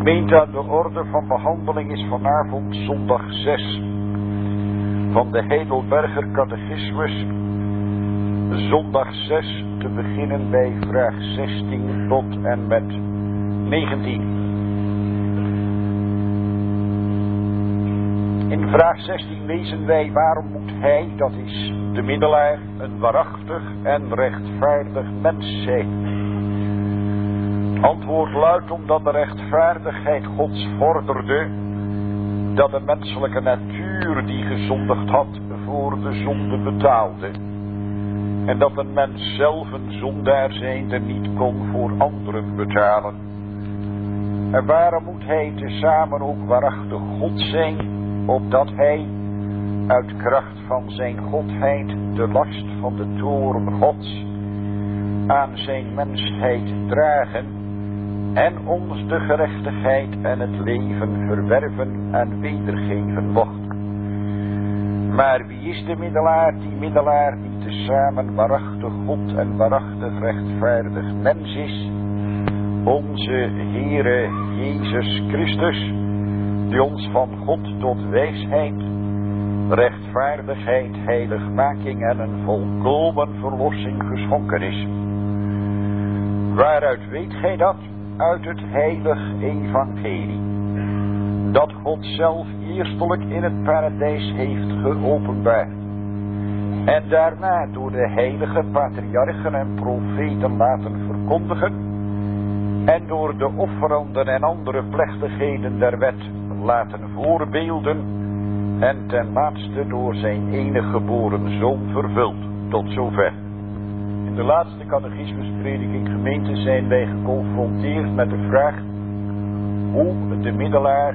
Gemeente, aan de orde van behandeling is vanavond zondag 6 van de Heidelberger Catechismus. Zondag 6 te beginnen bij vraag 16 tot en met 19. In vraag 16 lezen wij: waarom moet hij, dat is de middelaar, een waarachtig en rechtvaardig mens zijn? Antwoord luidt: omdat de rechtvaardigheid Gods vorderde dat de menselijke natuur die gezondigd had voor de zonde betaalde. En dat een mens zelf een zondaar zijnde niet kon voor anderen betalen. En waarom moet hij tezamen ook waarachtig God zijn, opdat hij uit kracht van zijn godheid de last van de toorn Gods aan zijn mensheid dragen en ons de gerechtigheid en het leven verwerven en wedergeven mocht. Maar wie is de middelaar? Die middelaar die tezamen waarachtig God en waarachtig rechtvaardig mens is, onze Heere Jezus Christus, die ons van God tot wijsheid, rechtvaardigheid, heiligmaking en een volkomen verlossing geschonken is. Waaruit weet gij dat? Uit het heilig evangelie, dat God zelf eerstelijk in het paradijs heeft geopenbaard en daarna door de heilige patriarchen en profeten laten verkondigen en door de offeranden en andere plechtigheden der wet laten voorbeelden en ten laatste door zijn enige geboren zoon vervuld. Tot zover. In de laatste catechismusprediking gemeente zijn wij geconfronteerd met de vraag hoe de middelaar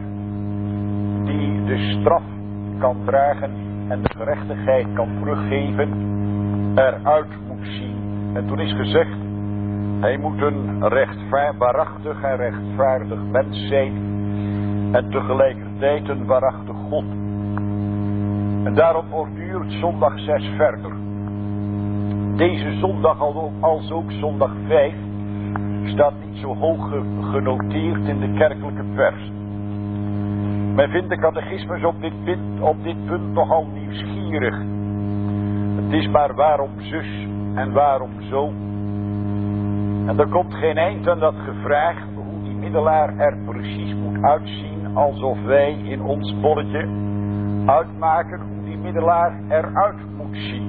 die de straf kan dragen en de gerechtigheid kan teruggeven eruit moet zien. En toen is gezegd, hij moet een waarachtig en rechtvaardig mens zijn en tegelijkertijd een waarachtig God. En daarom borduurt zondag 6 verder. Deze zondag, als ook zondag 5, staat niet zo hoog genoteerd in de kerkelijke pers. Men vindt de catechismus op dit punt nogal nieuwsgierig. Het is maar waarom zus en waarom zo. En er komt geen eind aan dat gevraag hoe die middelaar er precies moet uitzien, alsof wij in ons bolletje uitmaken hoe die middelaar eruit moet zien.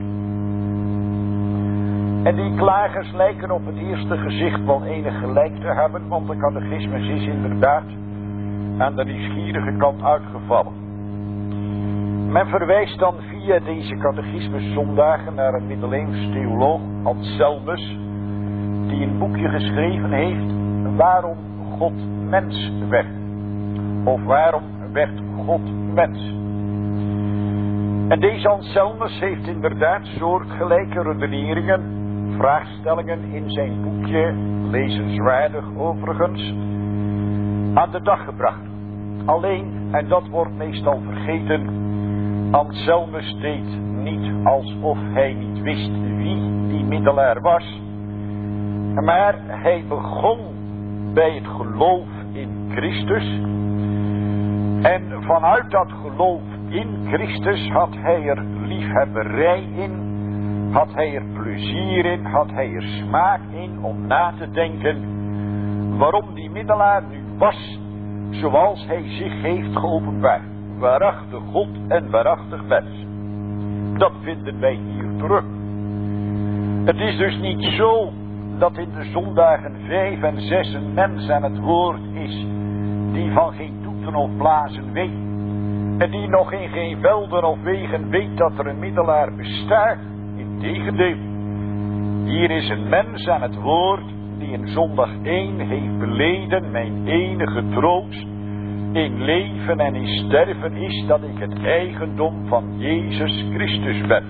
En die klagers lijken op het eerste gezicht wel enig gelijk te hebben, want de catechismus is inderdaad aan de nieuwsgierige kant uitgevallen. Men verwijst dan via deze catechismuszondagen naar een middeleeuws theoloog, Anselmus, die een boekje geschreven heeft, waarom God mens werd. Of waarom werd God mens. En deze Anselmus heeft inderdaad soortgelijke redeneringen, vraagstellingen in zijn boekje, lezenswaardig overigens, aan de dag gebracht. Alleen, en dat wordt meestal vergeten, Anselmus deed niet alsof hij niet wist wie die middelaar was, maar hij begon bij het geloof in Christus en vanuit dat geloof in Christus had hij er liefhebberij in, had hij er plezier in, had hij er smaak in om na te denken waarom die middelaar nu was zoals hij zich heeft geopenbaard. Waarachtig God en waarachtig mens. Dat vinden wij hier terug. Het is dus niet zo dat in de zondagen 5 en 6 een mens aan het woord is die van geen toeten of blazen weet. En die nog in geen velden of wegen weet dat er een middelaar bestaat. Integendeel, hier is een mens aan het woord die in zondag 1 heeft beleden: mijn enige troost in leven en in sterven is dat ik het eigendom van Jezus Christus ben.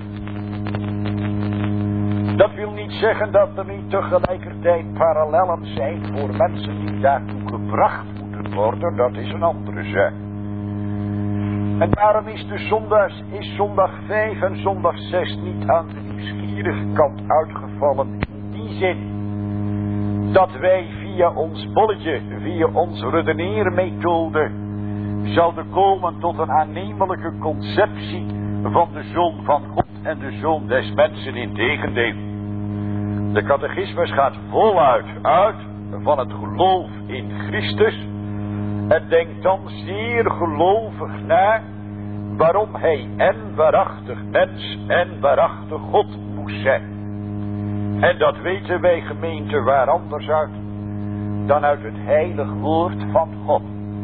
Dat wil niet zeggen dat er niet tegelijkertijd parallellen zijn voor mensen die daartoe gebracht moeten worden. Dat is een andere zaak. En daarom is zondag 5 en zondag 6 niet aan de nieuwsgierige kant uitgevallen in die zin dat wij via via ons bolletje, via onze redeneermethode, zouden komen tot een aannemelijke conceptie van de Zoon van God en de Zoon des mensen. Integendeel, de catechismus gaat voluit uit van het geloof in Christus en denkt dan zeer gelovig na waarom hij en waarachtig mens en waarachtig God moest zijn. En dat weten wij, gemeente, waar anders uit dan uit het heilig woord van God.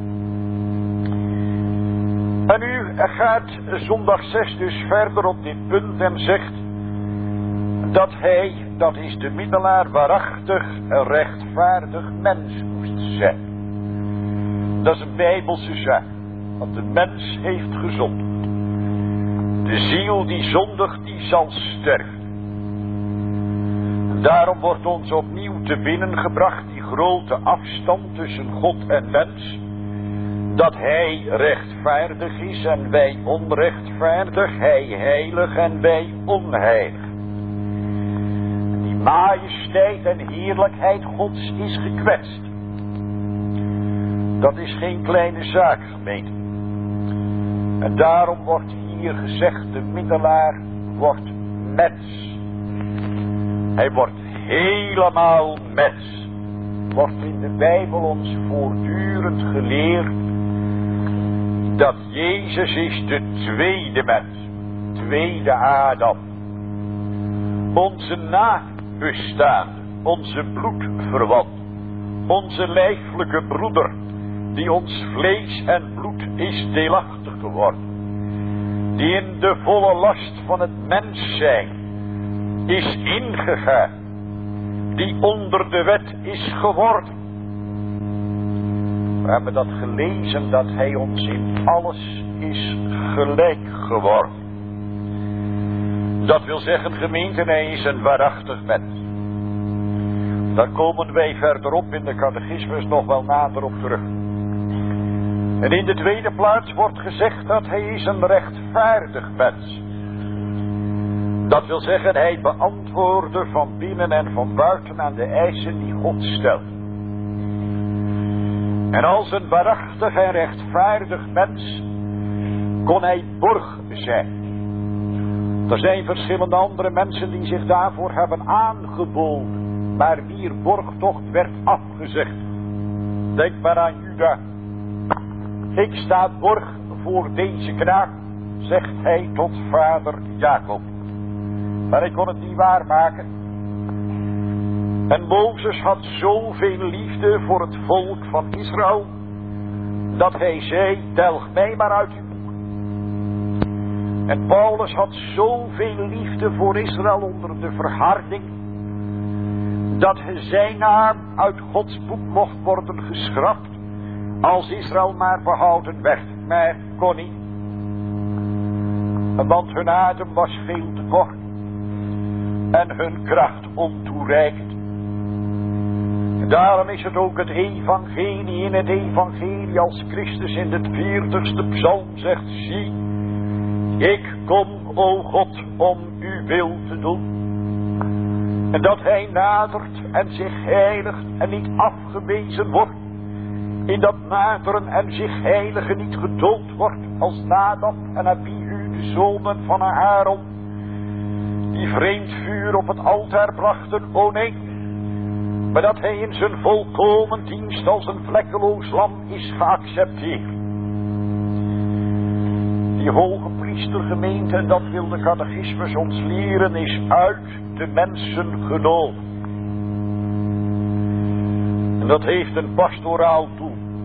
En nu gaat zondag 6 dus verder op dit punt en zegt dat hij, dat is de middelaar, waarachtig een rechtvaardig mens moest zijn. Dat is een bijbelse zaak, want de mens heeft gezondigd. De ziel die zondigt, die zal sterven. Daarom wordt ons opnieuw te binnen gebracht die grote afstand tussen God en mens. Dat hij rechtvaardig is en wij onrechtvaardig, hij heilig en wij onheilig. Die majesteit en heerlijkheid Gods is gekwetst. Dat is geen kleine zaak, gemeente. En daarom wordt hier gezegd, de middelaar wordt mens. Hij wordt helemaal mens. Wordt in de Bijbel ons voortdurend geleerd dat Jezus is de tweede mens, tweede Adam. Onze nabestaande, onze bloedverwant, onze lijfelijke broeder, die ons vlees en bloed is deelachtig geworden. Die in de volle last van het mens zijn is ingegaan. Die onder de wet is geworden. We hebben dat gelezen, dat hij ons in alles is gelijk geworden. Dat wil zeggen, gemeente, hij is een waarachtig mens. Daar komen wij verderop in de catechismus nog wel nader op terug. En in de tweede plaats wordt gezegd dat hij is een rechtvaardig mens. Dat wil zeggen, hij beantwoordde van binnen en van buiten aan de eisen die God stelt. En als een waarachtig en rechtvaardig mens kon hij borg zijn. Er zijn verschillende andere mensen die zich daarvoor hebben aangeboden, maar wier borgtocht werd afgezegd. Denk maar aan Juda. Ik sta borg voor deze knaap, zegt hij tot vader Jacob. Maar hij kon het niet waarmaken. En Mozes had zoveel liefde voor het volk van Israël, dat hij zei, delg mij maar uit uw boek. En Paulus had zoveel liefde voor Israël onder de verharding, dat zijn naam uit Gods boek mocht worden geschrapt, als Israël maar behouden werd, maar kon niet. Want hun adem was veel te kort en hun kracht ontoereikend. Daarom is het ook het evangelie in het evangelie, als Christus in de 40ste psalm zegt, zie, ik kom, o God, om uw wil te doen. En dat hij nadert en zich heiligt en niet afgewezen wordt. In dat naderen en zich heiligen niet gedood wordt als Nadab en Abihu, de zonen van Aaron, die vreemd vuur op het altaar brachten, o nee. Maar dat hij in zijn volkomen dienst als een vlekkeloos lam is geaccepteerd. Die hoge priestergemeente, en dat wil de catechismus ons leren, is uit de mensen genomen. En dat heeft een pastoraal doel.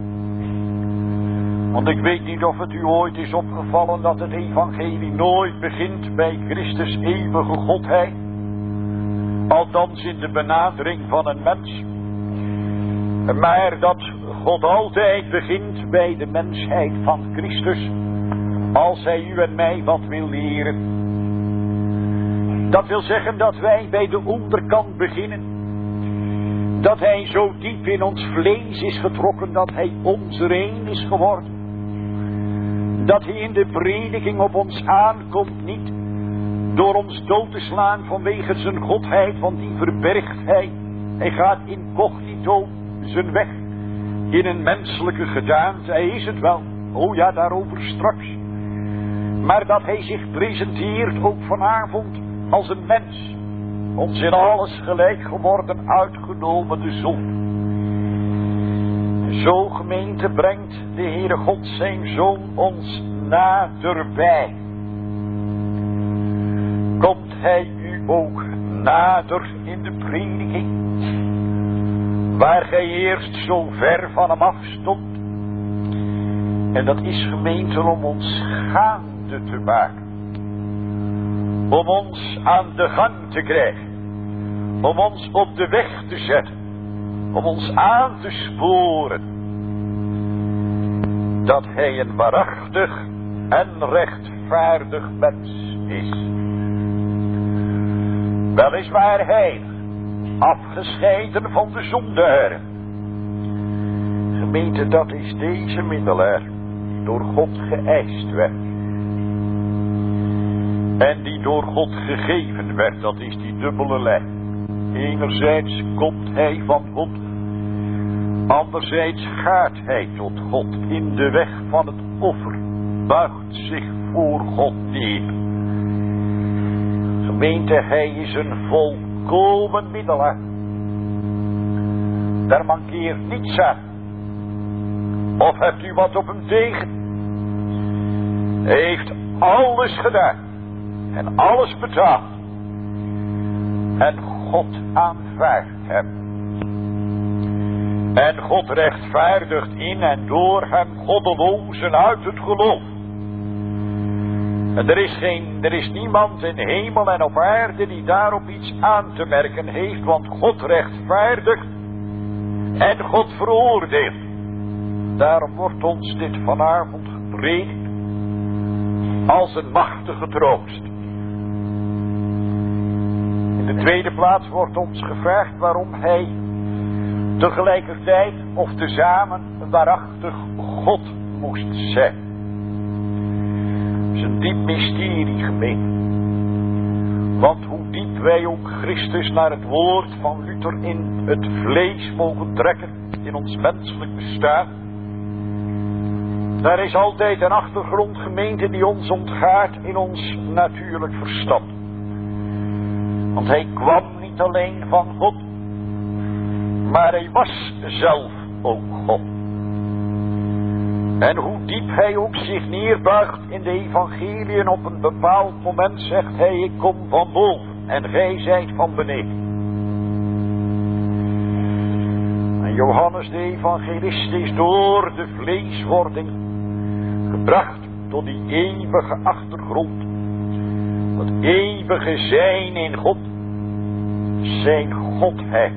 Want ik weet niet of het u ooit is opgevallen dat het evangelie nooit begint bij Christus eeuwige godheid. Althans in de benadering van een mens. Maar dat God altijd begint bij de mensheid van Christus. Als hij u en mij wat wil leren. Dat wil zeggen dat wij bij de onderkant beginnen. Dat hij zo diep in ons vlees is getrokken dat hij onze een is geworden. Dat hij in de prediking op ons aankomt niet door ons dood te slaan vanwege zijn godheid, want die verbergt hij. Hij gaat incognito zijn weg in een menselijke gedaante. Hij is het wel. Oh ja, daarover straks. Maar dat hij zich presenteert ook vanavond als een mens. Ons in alles gelijk geworden, uitgenomen de zonde. Zo gemeente brengt de Heere God zijn Zoon ons naderbij. Komt hij u ook nader in de prediking, waar gij eerst zo ver van hem afstond? En dat is gemeente om ons gaande te maken. Om ons aan de gang te krijgen. Om ons op de weg te zetten. Om ons aan te sporen. Dat hij een waarachtig en rechtvaardig mens is. Weliswaar heilig. Afgescheiden van de zondaar. Gemeente, dat is deze middelaar. Door God geëist werd. En die door God gegeven werd, dat is die dubbele lijn. Enerzijds komt hij van God. Anderzijds gaat hij tot God in de weg van het offer. Buigt zich voor God neer. Gemeente, hij is een volkomen middelaar. Daar mankeert niets aan. Of hebt u wat op hem tegen? Hij heeft alles gedaan. En alles betaald. En God aanvaardt hem. En God rechtvaardigt in en door hem goddelozen uit het geloof. En er is niemand in hemel en op aarde die daarop iets aan te merken heeft. Want God rechtvaardigt en God veroordeelt. Daarom wordt ons dit vanavond gepredikt als een machtige troost. In de tweede plaats wordt ons gevraagd waarom hij tegelijkertijd of tezamen een waarachtig God moest zijn. Het is een diep mysterie, gemeente. Want hoe diep wij ook Christus naar het woord van Luther in het vlees mogen trekken, in ons menselijk bestaan, daar is altijd een achtergrond, gemeente, die ons ontgaat in ons natuurlijk verstand. Want hij kwam niet alleen van God, maar hij was zelf ook God. En hoe diep hij ook zich neerbuigt in de evangeliën, op een bepaald moment zegt hij, ik kom van boven en gij zijt van beneden. En Johannes de evangelist is door de vleeswording gebracht tot die eeuwige achtergrond. Dat eeuwige zijn in God. Zijn Godheid.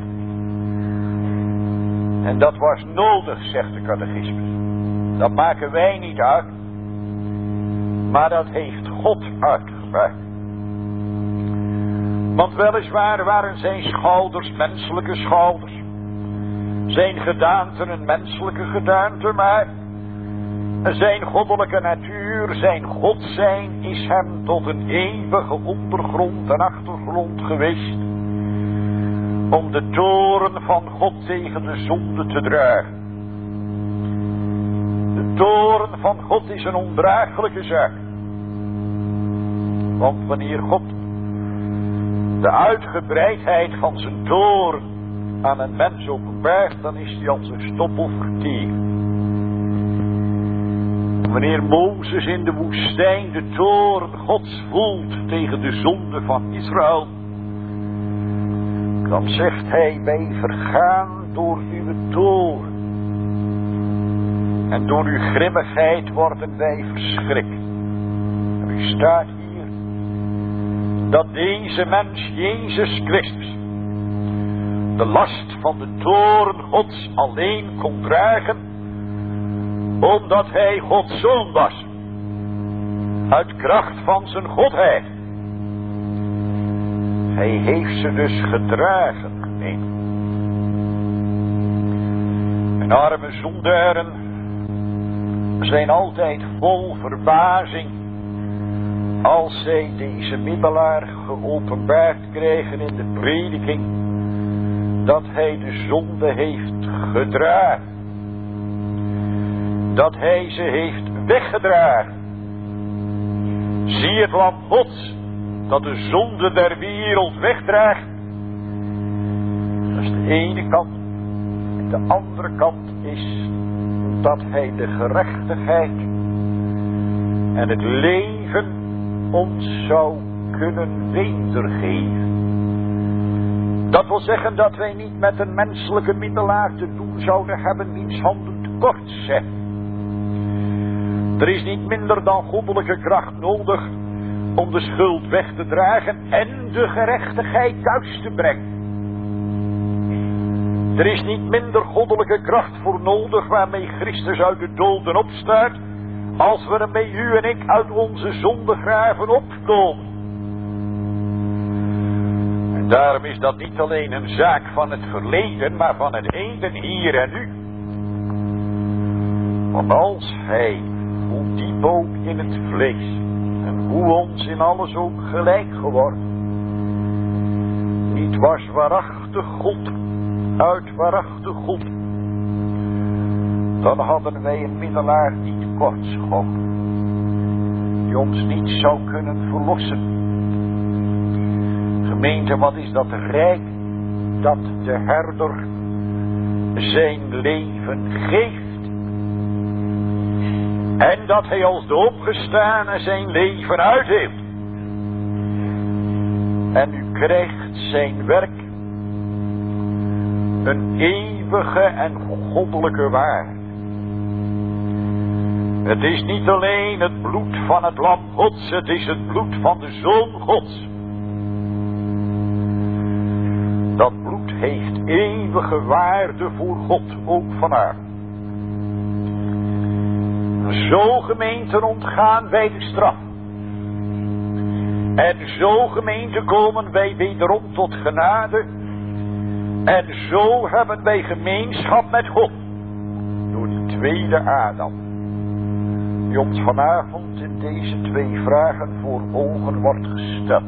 En dat was nodig, zegt de catechismus. Dat maken wij niet uit. Maar dat heeft God uitgebracht. Want weliswaar waren zijn schouders menselijke schouders. Zijn gedaanten een menselijke gedaante, maar zijn goddelijke natuur, zijn God zijn, is hem tot een eeuwige ondergrond en achtergrond geweest. Om de toorn van God tegen de zonde te dragen. De toorn van God is een ondraaglijke zaak. Want wanneer God de uitgebreidheid van zijn toorn aan een mens openbaart, dan is hij als een stoppel verteerd. Wanneer Mozes in de woestijn de toorn Gods voelt tegen de zonde van Israël, dan zegt hij, wij vergaan door uw toorn. En door uw grimmigheid worden wij verschrikt. En u staat hier dat deze mens, Jezus Christus, de last van de toorn Gods alleen kon dragen, omdat hij Gods zoon was. Uit kracht van zijn godheid. Hij heeft ze dus gedragen. Nee. En arme zondaren zijn altijd vol verbazing als zij deze middelaar geopenbaard krijgen in de prediking, dat hij de zonde heeft gedragen. Dat hij ze heeft weggedragen. Zie het lam Gods dat de zonde der wereld wegdraagt. Dat is de ene kant. En de andere kant is dat hij de gerechtigheid en het leven ons zou kunnen wedergeven. Dat wil zeggen dat wij niet met een menselijke middelaar te doen zouden hebben wiens handen tekort zijn. Er is niet minder dan goddelijke kracht nodig om de schuld weg te dragen en de gerechtigheid thuis te brengen. Er is niet minder goddelijke kracht voor nodig waarmee Christus uit de doden opstaat, als we ermee u en ik uit onze zondegraven opkomen. En daarom is dat niet alleen een zaak van het verleden, maar van het heden, hier en nu. Want als hij, hoe diep ook in het vlees, en hoe ons in alles ook gelijk geworden, niet was waarachtig God, uit waarachtig God, dan hadden wij een middelaar die tekort schoot, die ons niet zou kunnen verlossen. Gemeente, wat is dat rijk dat de herder zijn leven geeft. En dat hij als de opgestane zijn leven uitheeft. En u krijgt zijn werk een eeuwige en goddelijke waarde. Het is niet alleen het bloed van het lam Gods, het is het bloed van de Zoon Gods. Dat bloed heeft eeuwige waarde voor God, ook vanavond. Zo gemeente ontgaan wij de straf. En zo gemeente komen wij wederom tot genade. En zo hebben wij gemeenschap met God. Door die tweede Adam. Die ons vanavond in deze twee vragen voor ogen wordt gesteld.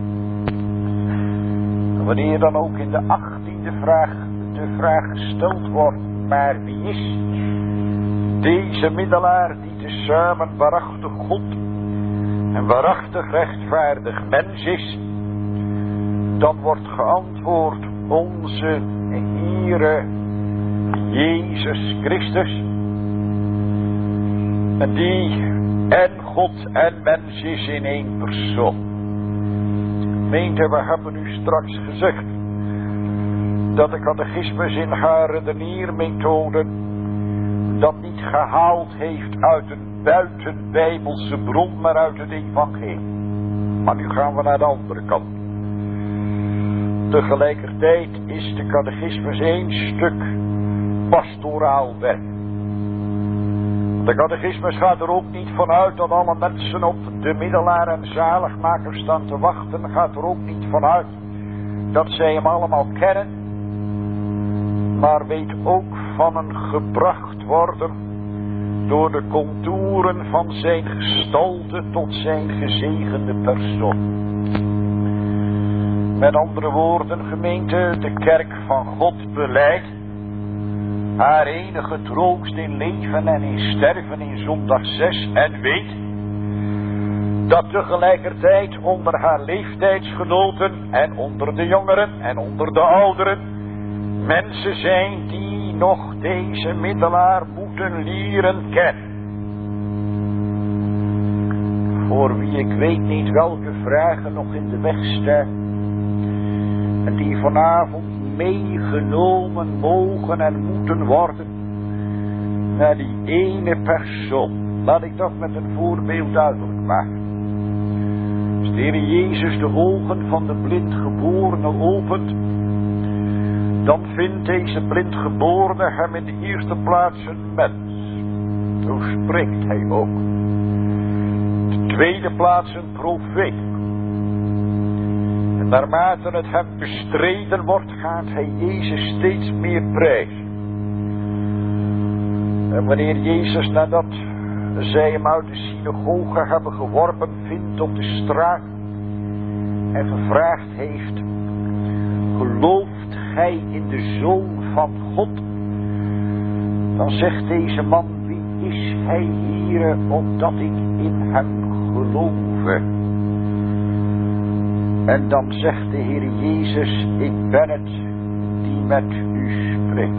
En wanneer dan ook in de 18e vraag de vraag gesteld wordt. Maar wie is deze middelaar die tezamen waarachtig God en waarachtig rechtvaardig mens is? Dan wordt geantwoord onze Heere Jezus Christus. En die en God en mens is in één persoon. Gemeente, we hebben u straks gezegd dat de catechismus in haar redeniermethode dat niet gehaald heeft uit een buitenbijbelse bron, maar uit het evangelie. Maar nu gaan we naar de andere kant. Tegelijkertijd is de catechismus één stuk pastoraal werk. De catechismus gaat er ook niet vanuit dat alle mensen op de middelaar en zaligmaker staan te wachten. Gaat er ook niet vanuit dat zij hem allemaal kennen. Maar weet ook van een gebracht worden door de contouren van zijn gestalte tot zijn gezegende persoon. Met andere woorden, gemeente, de kerk van God belijdt haar enige troost in leven en in sterven in zondag 6 en weet dat tegelijkertijd onder haar leeftijdsgenoten en onder de jongeren en onder de ouderen mensen zijn die nog deze middelaar moeten leren kennen. Voor wie ik weet niet welke vragen nog in de weg staan en die vanavond meegenomen mogen en moeten worden naar die ene persoon. Laat ik dat met een voorbeeld duidelijk maken. Als de Heer Jezus de ogen van de blindgeborene opent, dan vindt deze blindgeborene hem in de eerste plaats een mens. Zo spreekt hij ook. In de tweede plaats een profeet. En naarmate het hem bestreden wordt, gaat hij Jezus steeds meer prijzen. En wanneer Jezus, nadat zij hem uit de synagoge hebben geworpen, vindt op de straat en gevraagd heeft: gelooft gij in de Zoon van God? Dan zegt deze man, wie is hij, Heere, opdat ik in hem gelove? En dan zegt de Heer Jezus, ik ben het die met u spreekt.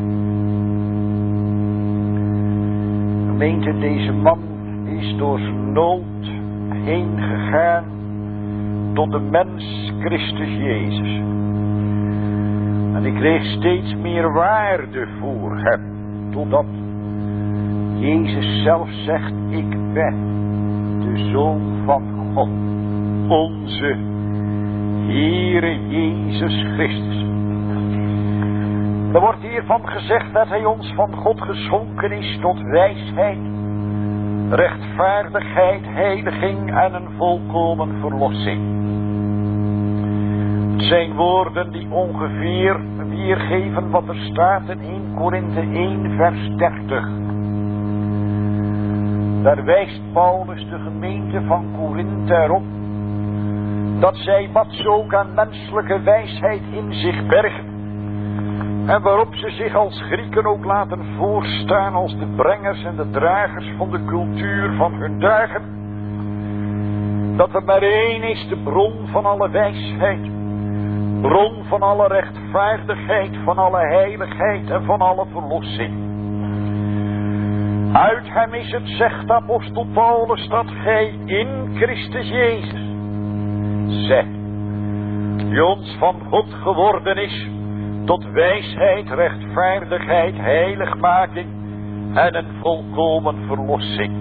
Gemeente, deze man is door zijn nood heen gegaan tot de mens Christus Jezus. En ik kreeg steeds meer waarde voor hem, totdat Jezus zelf zegt, ik ben de Zoon van God, onze Heere Jezus Christus. Er wordt hiervan gezegd dat hij ons van God geschonken is tot wijsheid, rechtvaardigheid, heiliging en een volkomen verlossing. Het zijn woorden die ongeveer weergeven wat er staat in 1 Korinthe 1 vers 30. Daar wijst Paulus de gemeente van Korinthe erop dat zij wat ze ook aan menselijke wijsheid in zich bergen, en waarop ze zich als Grieken ook laten voorstaan als de brengers en de dragers van de cultuur van hun dagen, dat er maar één is, de bron van alle wijsheid, bron van alle rechtvaardigheid, van alle heiligheid en van alle verlossing. Uit hem is het, zegt apostel Paulus, dat gij in Christus Jezus zegt, die ons van God geworden is, tot wijsheid, rechtvaardigheid, heiligmaking en een volkomen verlossing.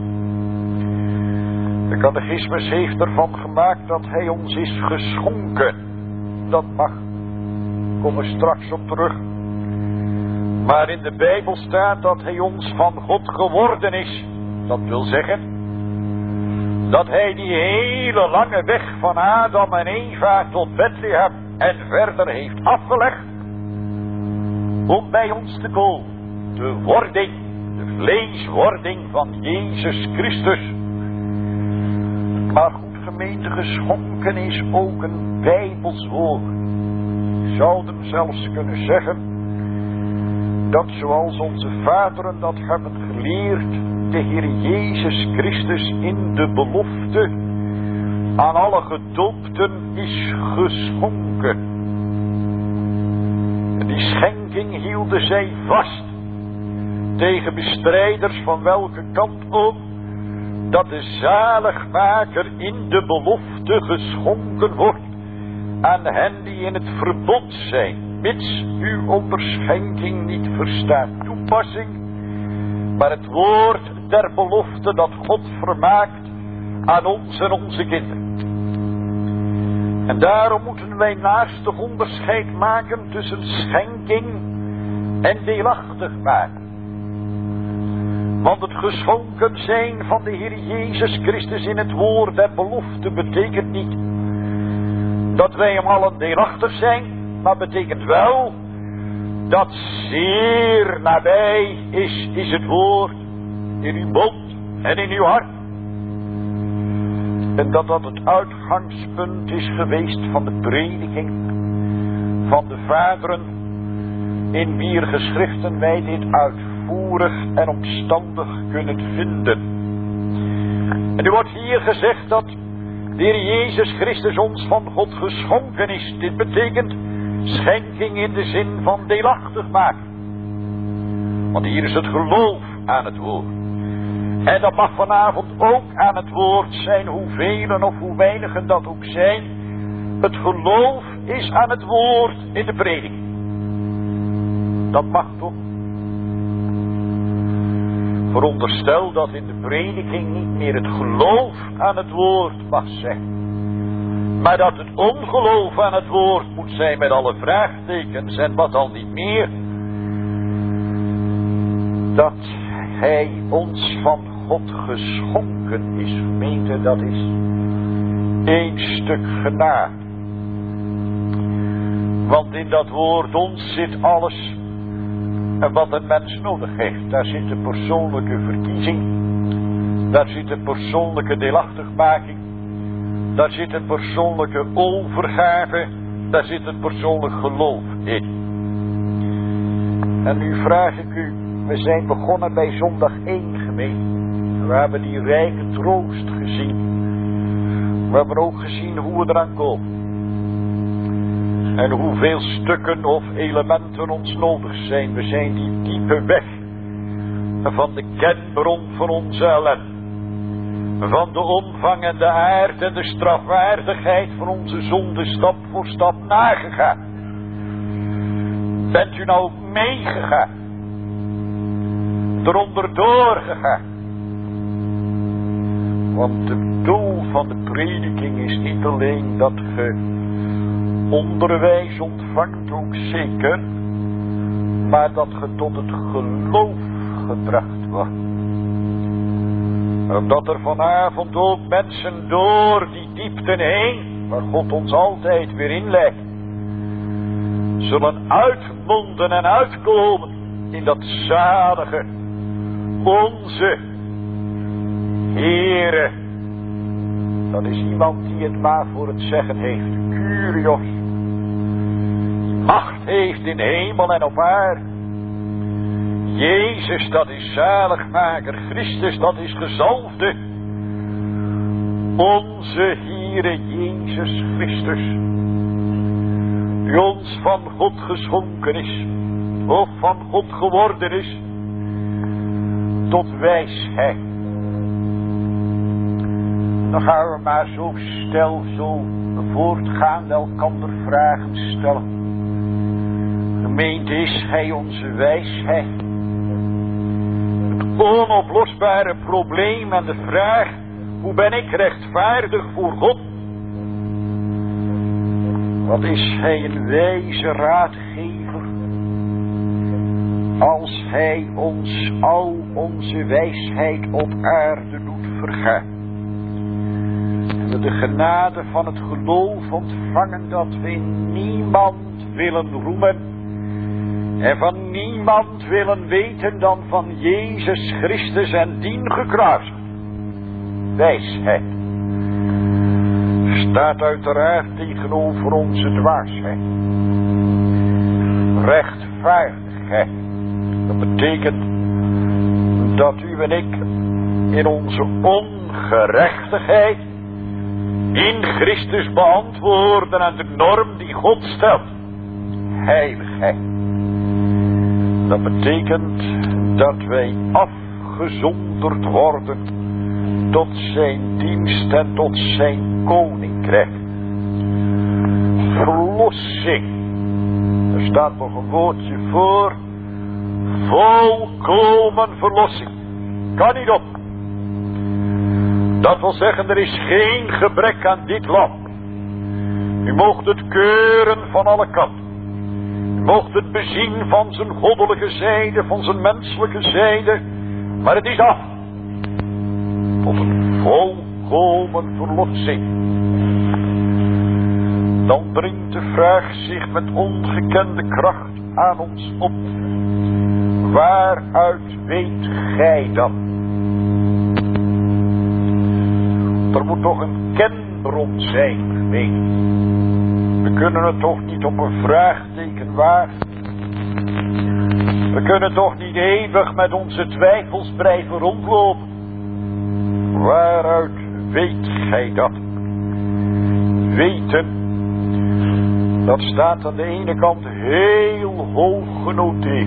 De catechismus heeft ervan gemaakt dat hij ons is geschonken. Dat mag, kom er straks op terug. Maar in de Bijbel staat dat hij ons van God geworden is. Dat wil zeggen dat hij die hele lange weg van Adam en Eva tot Bethlehem en verder heeft afgelegd om bij ons te komen. De wording, de vleeswording van Jezus Christus. Maar goed, gemeente, geschonken is ook een Bijbels woord. We zouden zelfs kunnen zeggen dat zoals onze vaderen dat hebben geleerd, de Heer Jezus Christus in de belofte aan alle gedoopten is geschonken. En die schenking hielden zij vast tegen bestrijders van welke kant ook, dat de zaligmaker in de belofte geschonken wordt aan hen die in het verbond zijn, mits u onder schenking niet verstaat toepassing, maar het woord der belofte dat God vermaakt aan ons en onze kinderen. En daarom moeten wij naastig onderscheid maken tussen schenking en deelachtig maken. Want het geschonken zijn van de Heer Jezus Christus in het woord der belofte betekent niet dat wij hem allen deelachtig zijn, maar betekent wel dat zeer nabij is het woord in uw mond en in uw hart. En dat het uitgangspunt is geweest van de prediking van de vaderen, in wier geschriften wij dit uitvoerig en omstandig kunnen vinden. En er wordt hier gezegd dat de Heer Jezus Christus ons van God geschonken is. Dit betekent schenking in de zin van deelachtig maken. Want hier is het geloof aan het woord. En dat mag vanavond ook aan het woord zijn, hoeveel of hoe weinigen dat ook zijn. Het geloof is aan het woord in de prediking. Dat mag toch? Veronderstel dat in de prediking niet meer het geloof aan het woord mag zijn, maar dat het ongeloof aan het woord moet zijn met alle vraagtekens en wat al niet meer. Dat hij ons van God geschonken is, gemeente, dat is één stuk genade. Want in dat woord ons zit alles en wat een mens nodig heeft. Daar zit een persoonlijke verkiezing, daar zit een persoonlijke deelachtigmaking, daar zit een persoonlijke overgave, daar zit een persoonlijk geloof in. En nu vraag ik u, we zijn begonnen bij zondag 1 gemeente. We hebben die rijke troost gezien. We hebben ook gezien hoe we eraan komen. En hoeveel stukken of elementen ons nodig zijn. We zijn die diepe weg van de kenbron van onze ellende. Van de omvang en de aard en de strafwaardigheid van onze zonde stap voor stap nagegaan. Bent u nou meegegaan? Eronder doorgegaan? Want het doel van de prediking is niet alleen dat ge onderwijs ontvangt, ook zeker, maar dat ge tot het geloof gebracht wordt. Omdat er vanavond ook mensen door die diepten heen, waar God ons altijd weer inleidt, zullen uitmonden en uitkomen in dat zalige, onze Heere. Dat is iemand die het maar voor het zeggen heeft. Kyrios. Die macht heeft in hemel en op aarde. Jezus, dat is zaligmaker. Christus, dat is gezalfde. Onze Heere Jezus Christus. Die ons van God geschonken is. Of van God geworden is. Tot wijsheid. Dan gaan we maar zo voortgaan elkander vragen stellen. Gemeente, is Hij onze wijsheid? Het onoplosbare probleem en de vraag, hoe ben ik rechtvaardig voor God? Wat is Hij een wijze raadgever? Als Hij ons al onze wijsheid op aarde doet vergaan. En we de genade van het geloof ontvangen dat we in niemand willen roemen. En van niemand willen weten dan van Jezus Christus en dien gekruisigd. Wijsheid staat uiteraard tegenover onze dwaasheid. Rechtvaardigheid. Dat betekent dat u en ik in onze ongerechtigheid in Christus beantwoorden aan de norm die God stelt. Heiligheid. Dat betekent dat wij afgezonderd worden tot zijn dienst en tot zijn koninkrijk. Verlossing. Er staat nog een woordje voor. Volkomen verlossing. Kan niet op. Dat wil zeggen, er is geen gebrek aan dit land. U moogt het keuren van alle kanten. U moogt het bezien van zijn goddelijke zijde, van zijn menselijke zijde. Maar het is af. Tot een volkomen verlossing. Dan dringt de vraag zich met ongekende kracht aan ons op. Waaruit weet gij dat? Er moet toch een kenbron zijn geweest. We kunnen het toch niet op een vraagteken wagen. We kunnen toch niet eeuwig met onze twijfels blijven rondlopen. Waaruit weet gij dat? Weten, dat staat aan de ene kant heel hoog genoteerd.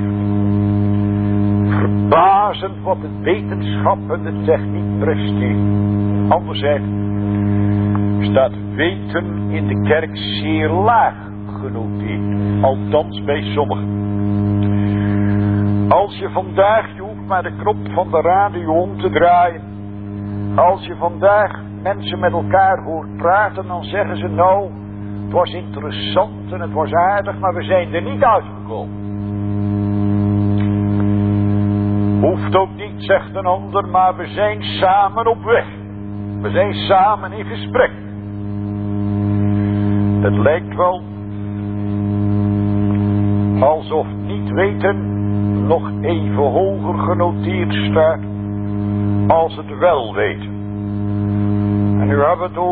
Verbazend wat de wetenschap en de techniek presteert. Anderzijds staat weten in de kerk zeer laag genoteerd. Althans bij sommigen. Als je vandaag, je hoeft maar de knop van de radio om te draaien. Als je vandaag mensen met elkaar hoort praten, dan zeggen ze nou, het was interessant en het was aardig, maar we zijn er niet uitgekomen. Hoeft ook niet, zegt een ander, maar we zijn samen op weg. We zijn samen in gesprek. Het lijkt wel alsof niet weten nog even hoger genoteerd staat als het wel weten. En nu hebben we het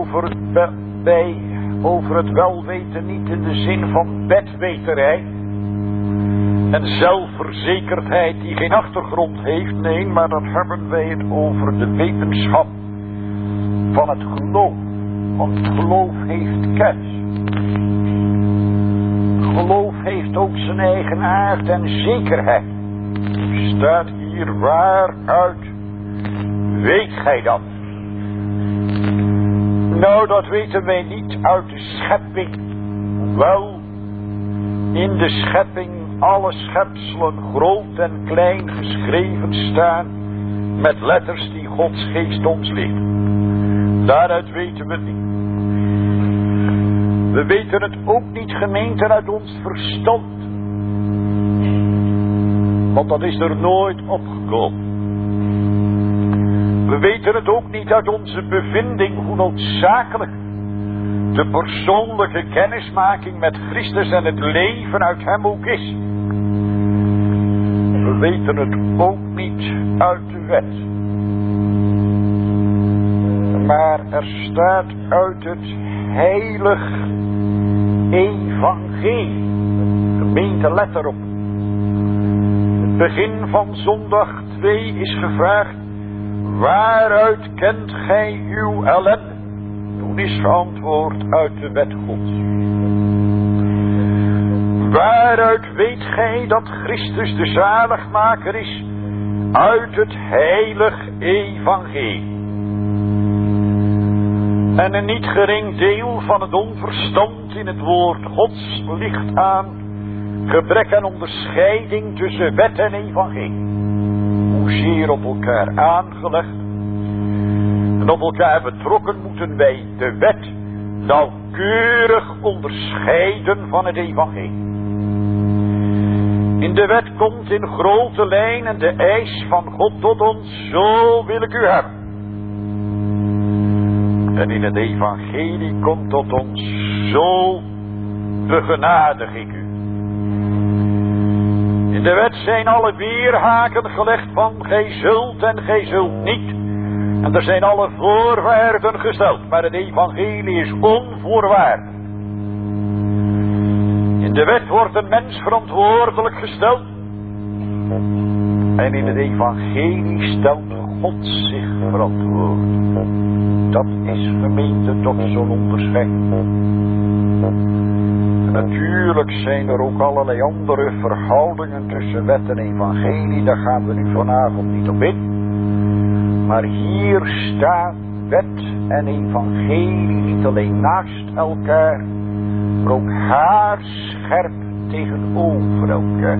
over het wel weten niet in de zin van bedweterij. Een zelfverzekerdheid die geen achtergrond heeft. Nee, maar dan hebben wij het over de wetenschap van het geloof. Want geloof heeft kennis. Geloof heeft ook zijn eigen aard en zekerheid. Staat hier: waaruit weet gij dat? Nou, dat weten wij niet uit de schepping. Wel, in de schepping alle schepselen groot en klein geschreven staan met letters die Gods geest ons leert. Daaruit weten we het niet. We weten het ook niet, gemeente, uit ons verstand. Want dat is er nooit opgekomen. We weten het ook niet uit onze bevinding, hoe noodzakelijk de persoonlijke kennismaking met Christus en het leven uit hem ook is. We weten het ook niet uit de wet. Maar er staat uit het heilig evangelie. Gemeente, let erop. Het begin van zondag 2 is gevraagd: waaruit kent gij uw ellende? Toen is geantwoord: uit de wet Gods. Waaruit weet gij dat Christus de zaligmaker is? Uit het heilig evangelie. En een niet gering deel van het onverstand in het woord Gods ligt aan gebrek aan onderscheiding tussen wet en evangelie. Hoezeer op elkaar aangelegd en op elkaar betrokken moeten wij de wet nauwkeurig onderscheiden van het evangelie. In de wet komt in grote lijnen de eis van God tot ons: zo wil ik u hebben. En in het evangelie komt tot ons: zo begenadig ik u. In de wet zijn alle weerhaken gelegd van gij zult en gij zult niet. En er zijn alle voorwaarden gesteld, maar het evangelie is onvoorwaardelijk. In de wet wordt een mens verantwoordelijk gesteld. En in het evangelie stelt God zich verantwoordelijk. Dat is, gemeente, toch zo'n onderscheid. En natuurlijk zijn er ook allerlei andere verhoudingen tussen wet en evangelie. Daar gaan we nu vanavond niet op in. Maar hier staat wet en evangelie niet alleen naast elkaar, maar ook haarscherp tegenover elkaar.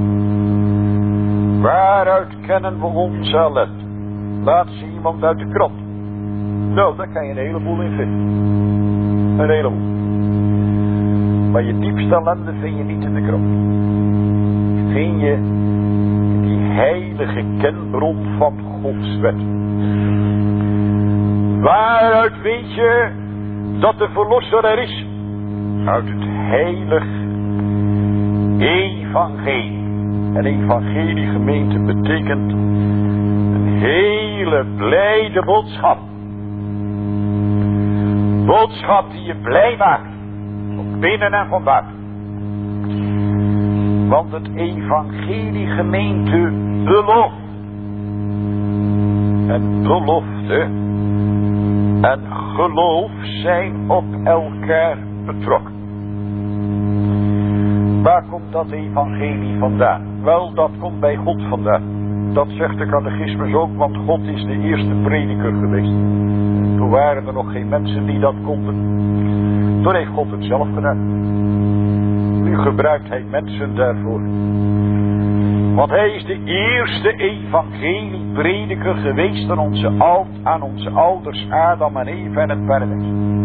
Waaruit kennen we ons ellende? Laat ze iemand uit de krant. Nou, daar kan je een heleboel in vinden. Een heleboel. Maar je diepste ellende vind je niet in de krant. Vind je in die heilige kenbron van Gods wet. Waaruit weet je dat de verlosser er is? Uit het heilig evangelie. En evangelie, gemeente, betekent een hele blijde boodschap. Boodschap die je blij maakt. Van binnen en van buiten. Want het evangelie, gemeente, belooft. En belofte en geloof zijn op elkaar betrokken. Waar komt dat evangelie vandaan? Wel, dat komt bij God vandaan. Dat zegt de catechismus ook, want God is de eerste prediker geweest. Toen waren er nog geen mensen die dat konden. Toen heeft God het zelf gedaan. Nu gebruikt hij mensen daarvoor. Want hij is de eerste evangelieprediker geweest aan onze ouders Adam en Eva en het paradijs.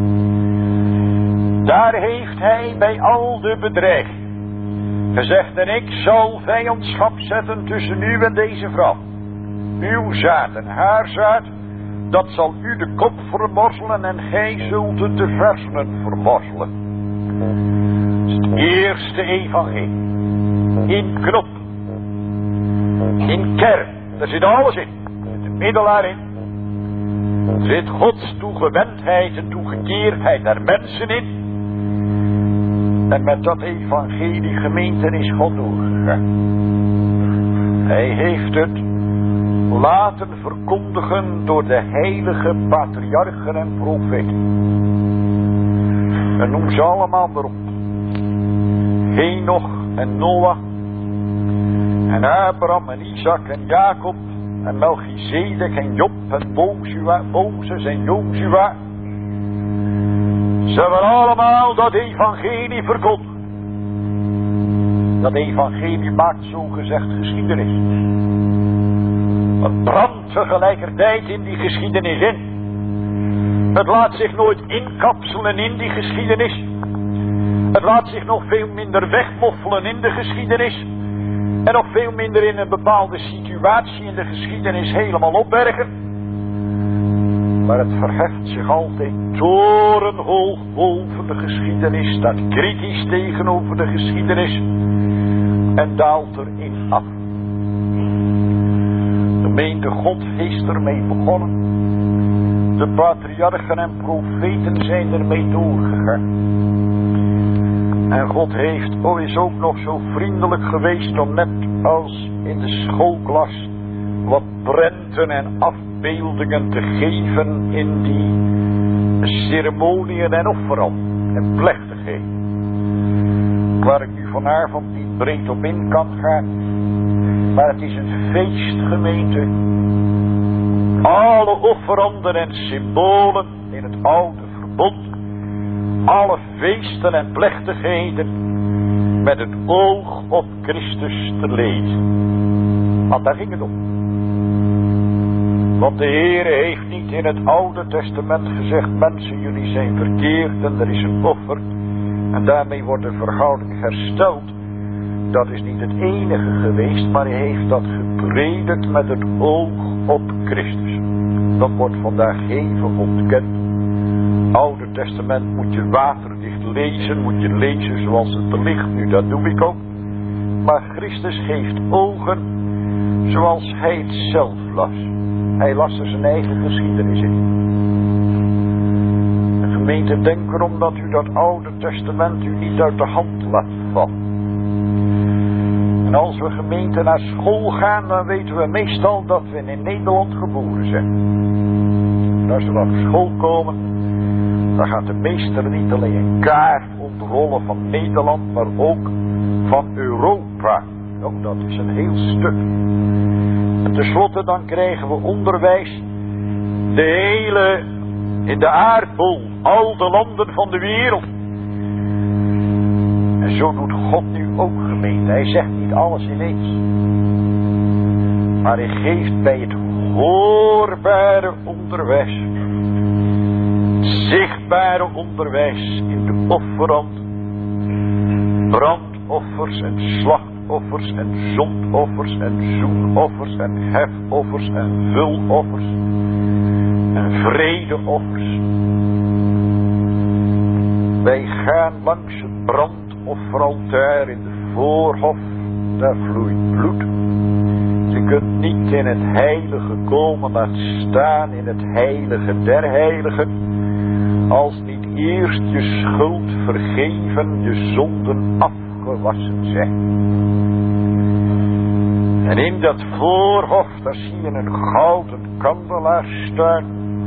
Daar heeft hij bij al de bedreiging gezegd: en ik zal vijandschap zetten tussen u en deze vrouw. Uw zaad en haar zaad, dat zal u de kop vermorzelen en gij zult het de versenen vermorzelen. Dat is het eerste evangelie. In knop. In kern. Daar zit alles in. Er zit een middelaar in. Er zit Gods toegewendheid en toegekeerdheid naar mensen in. En met dat evangelie, gemeente, is God door. doorgegaan. Hij heeft het laten verkondigen door de heilige patriarchen en profeten. En noem ze allemaal maar op. Henoch en Noach en Abraham en Isaac en Jacob en Melchizedek en Job en Mozes en Jozua. Ze hebben allemaal dat evangelie verkondigd. Dat evangelie maakt zogezegd geschiedenis. Het brandt tegelijkertijd in die geschiedenis in. Het laat zich nooit inkapselen in die geschiedenis. Het laat zich nog veel minder wegmoffelen in de geschiedenis. En nog veel minder in een bepaalde situatie in de geschiedenis helemaal opbergen. Maar het verheft zich altijd torenhoog boven de geschiedenis. Staat kritisch tegenover de geschiedenis. En daalt erin af. De gemeente God is ermee begonnen. De patriarchen en profeten zijn ermee doorgegaan. En God is ook nog zo vriendelijk geweest om net als in de schoolklas wat prenten en afbeeldingen te geven in die ceremoniën en offeren en plechtigheden. Waar ik nu vanavond niet breed op in kan gaan. Maar het is een feestgemeente. Alle offeranden en symbolen in het oude verbond. Alle feesten en plechtigheden met het oog op Christus te lezen. Want daar ging het om. Want de Heere heeft niet in het Oude Testament gezegd, mensen, jullie zijn verkeerd en er is een offer. En daarmee wordt de verhouding hersteld. Dat is niet het enige geweest, maar hij heeft dat gepredikt met het oog op Christus. Dat wordt vandaag even ontkend. Oude Testament moet je waterdicht lezen, moet je lezen zoals het er ligt. Nu, dat doe ik ook. Maar Christus geeft ogen zoals hij het zelf las. Hij las er zijn eigen geschiedenis in. De gemeente, denk erom dat u dat Oude Testament u niet uit de hand laat vallen. En als we gemeente naar school gaan, dan weten we meestal dat we in Nederland geboren zijn. En als we op school komen, dan gaat de meester niet alleen een kaart ontrollen van Nederland, maar ook van Europa. Ook dat is een heel stuk. En tenslotte dan krijgen we onderwijs in de aardbol, al de landen van de wereld. En zo doet God nu ook, gemeente. Hij zegt niet alles ineens. Maar hij geeft bij het hoorbare onderwijs, zichtbare onderwijs in de offeranden, brandoffers en slachtoffers en zondoffers en zoenoffers en hefoffers en vuloffers en vredeoffers. Wij gaan langs het brandofferaltaar in de voorhof, daar vloeit bloed. Je kunt niet in het heilige komen, laat staan in het heilige der heiligen, als niet eerst je schuld vergeven, je zonden afgewassen zijn. En in dat voorhof, daar zie je een gouden kandelaar staan,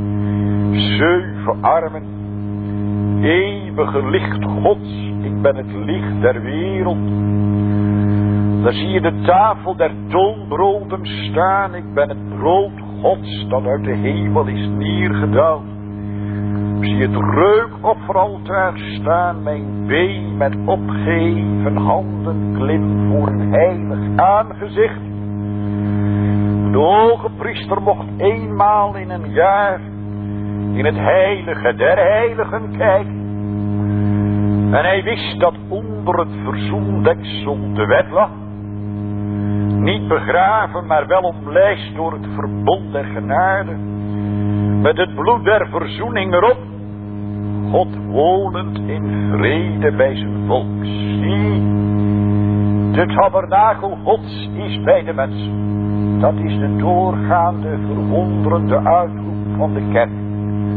7 armen, eeuwige licht Gods, ik ben het licht der wereld. Daar zie je de tafel der toonbroden staan, ik ben het brood Gods dat uit de hemel is neergedaald. Zie je het reukofferaltaar staan, mijn been met opgeheven handen klim voor een heilig aangezicht. De hoge priester mocht eenmaal in een jaar in het heilige der heiligen kijken. En hij wist dat onder het verzoendeksel de wet lag. Niet begraven, maar wel omlijst door het verbond der genade. Met het bloed der verzoening erop. God wonend in vrede bij zijn volk. Zie, de tabernakel Gods is bij de mensen. Dat is de doorgaande, verwonderende uitroep van de kerk.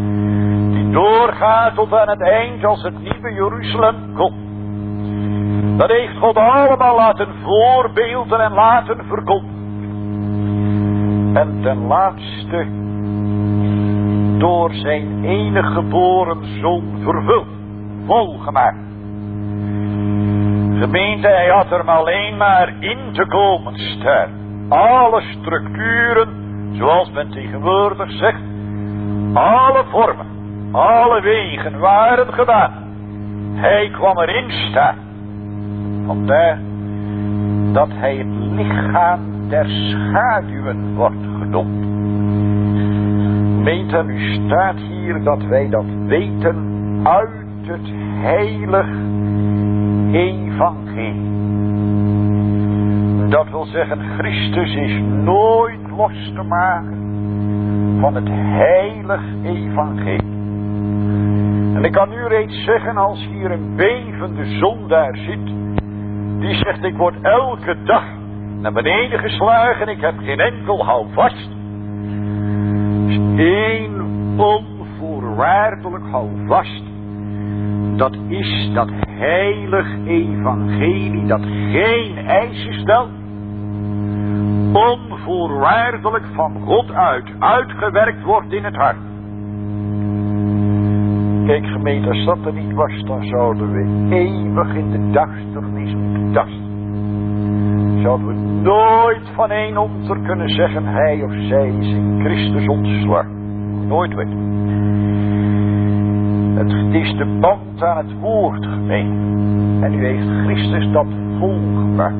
Die doorgaat tot aan het eind als het nieuwe Jeruzalem komt. Dat heeft God allemaal laten voorbeelden en laten verkondigen. En ten laatste door zijn enige geboren zoon vervuld, volgemaakt. Gemeente, hij had er maar alleen maar in te komen staan. Alle structuren, zoals men tegenwoordig zegt, alle vormen, alle wegen waren gedaan. Hij kwam erin staan. Vandaar dat hij het lichaam der schaduwen wordt genoemd. Gemeente, nu staat hier dat wij dat weten uit het heilig evangelie. Dat wil zeggen, Christus is nooit los te maken van het heilig evangelie. En ik kan u reeds zeggen, als hier een bevende zondaar zit, die zegt, ik word elke dag naar beneden geslagen, ik heb geen enkel houvast. Dus één onvoorwaardelijk houvast, dat is dat heilig evangelie dat geen eisen stelt, onvoorwaardelijk van God uitgewerkt wordt in het hart. Kijk gemeente, als dat er niet was, dan zouden we eeuwig in de duisternis moeten tasten. Zouden we nooit van een onder kunnen zeggen, hij of zij is in Christus ontslagen. Nooit weten. Het is de band aan het woord gemeente. En nu heeft Christus dat volgemaakt.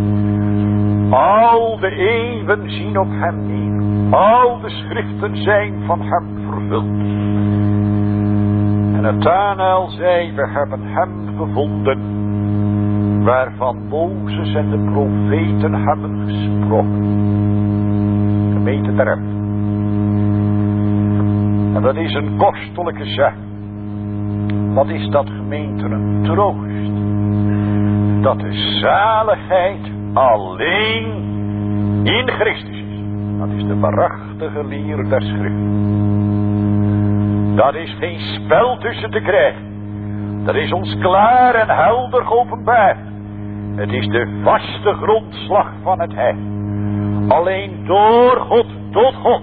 Al de eeuwen zien op hem neer. Al de schriften zijn van hem vervuld. En Nathanael zei, we hebben hem gevonden, waarvan Mozes en de profeten hebben gesproken. Gemeente der hem. En dat is een kostelijke zaak. Wat is dat gemeente een troost? Dat de zaligheid alleen in Christus is. Dat is de waarachtige leer der schrift. Dat is geen spel tussen te krijgen. Dat is ons klaar en helder geopenbaard. Het is de vaste grondslag van het heil. Alleen door God, tot God.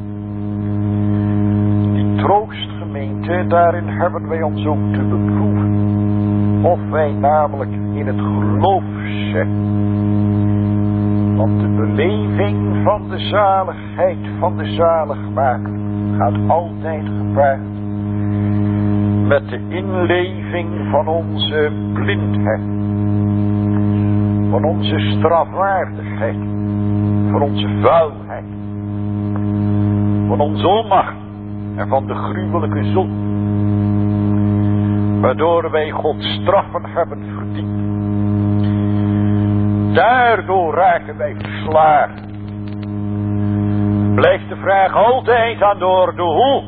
Die troostgemeente, daarin hebben wij ons ook te beproeven. Of wij namelijk in het geloof zijn. Want de beleving van de zaligheid van de zaligmaker gaat altijd gepaard met de inleving van onze blindheid, van onze strafwaardigheid, van onze vuilheid, van onze onmacht en van de gruwelijke zon, waardoor wij Gods straffen hebben verdiend. Daardoor raken wij verslagen. Blijft de vraag altijd aan door de hoe.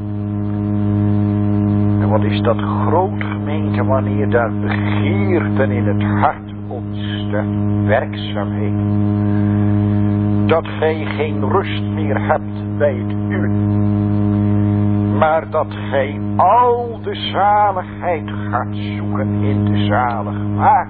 En wat is dat groot gemeente wanneer daar begeerten in het hart ontstaan, werkzaamheid. Dat gij geen rust meer hebt bij het uwe. Maar dat gij al de zaligheid gaat zoeken in de zaligmaker.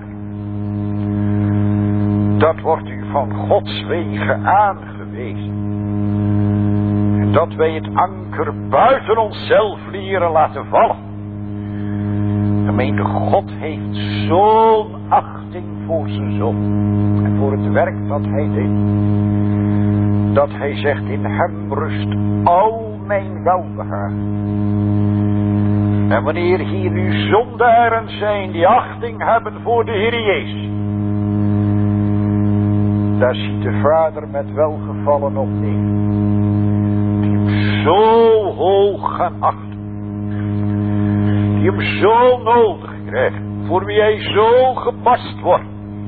Dat wordt u van Gods wegen aangewezen. En dat wij het anker buiten onszelf leren laten vallen. Gemeente, God heeft zo'n achting voor zijn zoon. En voor het werk dat hij deed. Dat hij zegt, in hem rust al mijn welbehagen. En wanneer hier nu zondaren zijn die achting hebben voor de Heer Jezus. Daar ziet de Vader met welgevallen op neer. Die hem zo hoog gaan achten. Die hem zo nodig krijgt. Voor wie hij zo gepast wordt.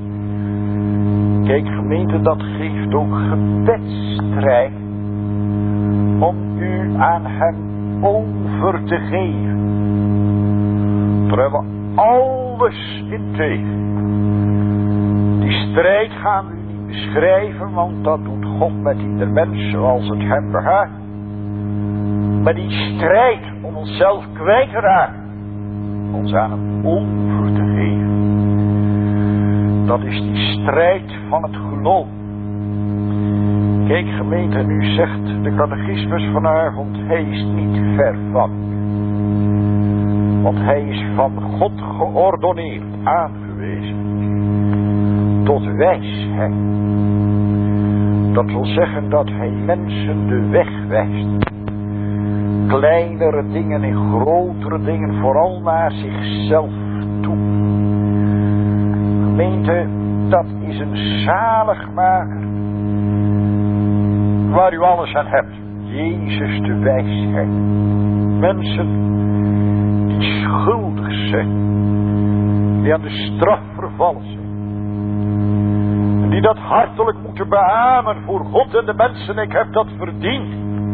Kijk gemeente, dat geeft ook gebedstrijd. Om u aan hem over te geven. Daar hebben we alles in tegen. Die strijd gaan we niet beschrijven, want dat doet God met ieder mens zoals het hem behaagt. Maar die strijd om onszelf kwijt te raken, ons aan hem over te geven. Dat is die strijd van het geloof. Kijk gemeente, nu zegt de catechismus vanavond, hij is niet ver van. Want hij is van God geordonneerd, aangewezen. Tot wijsheid. Dat wil zeggen dat hij mensen de weg wijst. Kleinere dingen en grotere dingen, vooral naar zichzelf toe. Gemeente, dat is een zaligmaker. Waar u alles aan hebt. Jezus de wijsheid. Mensen die schuldig zijn. Die aan de straf vervallen zijn. En die dat hartelijk moeten beamen voor God en de mensen. Ik heb dat verdiend.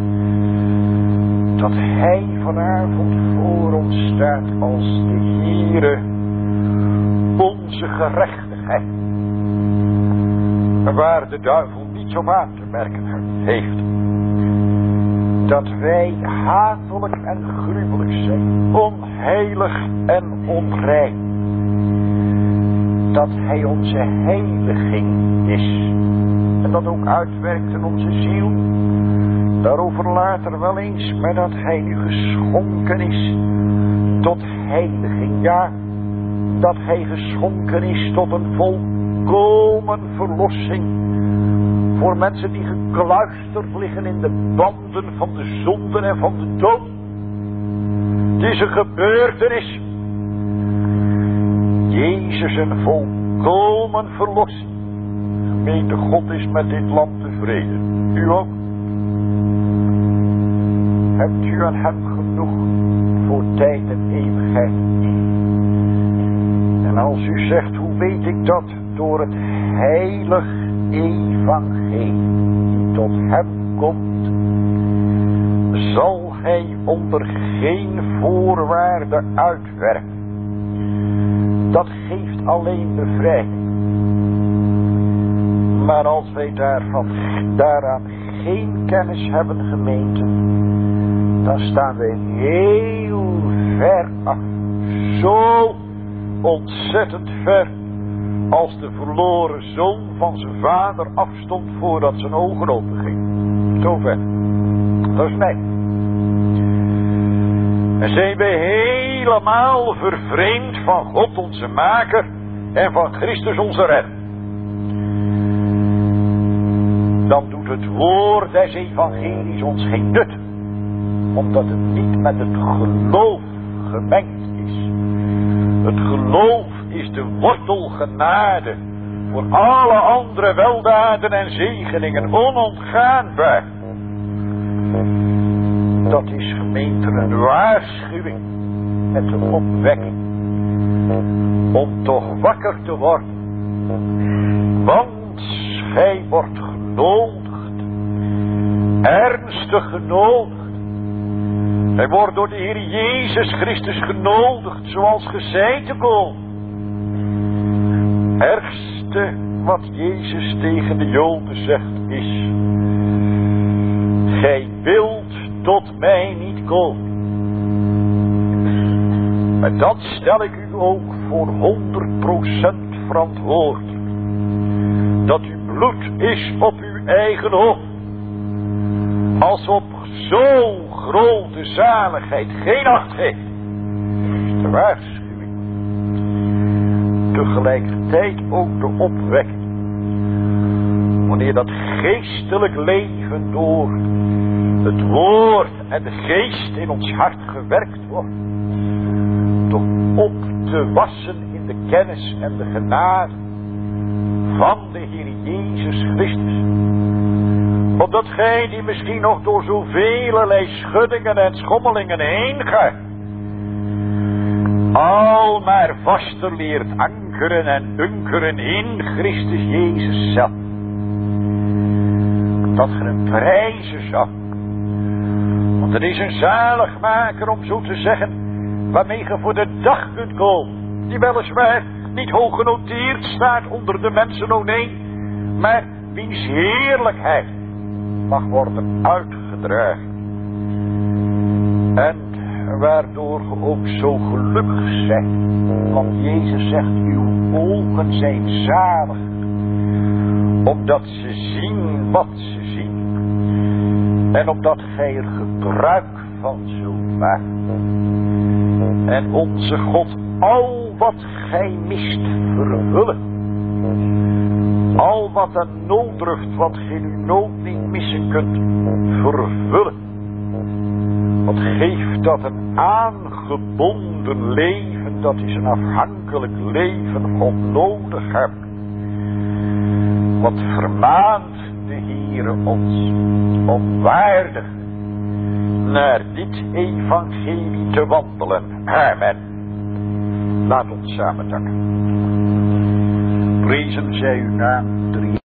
Dat hij vanavond voor ons staat als de Heere. Onze gerechtigheid. En waar de duivel niets op aan te merken heeft. Dat wij hatelijk en gruwelijk zijn. Onheilig en onrein. Dat hij onze heiliging is. En dat ook uitwerkt in onze ziel. Daarover later wel eens. Maar dat hij nu geschonken is tot heiliging. Ja, dat hij geschonken is tot een volkomen verlossing. Voor mensen die gekluisterd liggen in de banden van de zonden en van de dood. Het is een gebeurtenis. Jezus een volkomen verlossing. Gemeente, God is met dit land tevreden. U ook? Hebt u aan hem genoeg voor tijd en eeuwigheid? En als u zegt, hoe weet ik dat? Door het heilig evangelie die tot hem komt, zal hij onder geen voorwaarde uitwerken. Dat geeft alleen bevrijding. Maar als wij daaraan geen kennis hebben, gemeente, dan staan wij heel ver af. Zo ontzettend ver. Als de verloren zoon van zijn vader afstond voordat zijn ogen open gingen. Zo ver. Dat is mij. En zijn wij helemaal vervreemd van God onze maker en van Christus onze redder. Dan doet het woord des evangelies ons geen nut. Omdat het niet met het geloof gemengd is. Het geloof is de wortel genade voor alle andere weldaden en zegeningen, onontgaanbaar. Dat is gemeente een waarschuwing met een opwekking om toch wakker te worden. Want gij wordt genodigd, ernstig genodigd. Hij wordt door de Heer Jezus Christus genodigd zoals gezegd te komen. Ergste wat Jezus tegen de Joden zegt is: gij wilt tot mij niet komen. En dat stel ik u ook voor 100% verantwoordelijk. Dat uw bloed is op uw eigen hoofd. Als op zo'n grote zaligheid geen acht geeft. Dat is de waarschuwing. Tegelijkertijd ook de opwekking. Wanneer dat geestelijk leven door het woord en de geest in ons hart gewerkt wordt. Toch op te wassen in de kennis en de genade van de Heer Jezus Christus. Opdat gij die misschien nog door zoveel schuddingen en schommelingen heen gaat. Al maar vaster leert ankeren en bunkeren in Christus Jezus zelf. Dat ge hem prijzen zal. Want er is een zaligmaker, om zo te zeggen, waarmee je voor de dag kunt komen. Die weliswaar niet hoog genoteerd staat onder de mensen, oh nee. Maar wiens heerlijkheid mag worden uitgedragen. En waardoor je ook zo gelukkig bent. Want Jezus zegt, uw ogen zijn zalig, opdat ze zien wat ze zien. En opdat gij er gebruik van zult maken. En onze God al wat gij mist vervullen. Al wat een nood drugt, wat gij uw nood niet missen kunt, vervullen. Wat geeft dat een aangebonden leven, dat is een afhankelijk leven, God nodig hebben. Wat vermaant de Heere ons om waardig naar dit evangelie te wandelen. Amen. Laat ons samen danken. Prezen zij uw naam.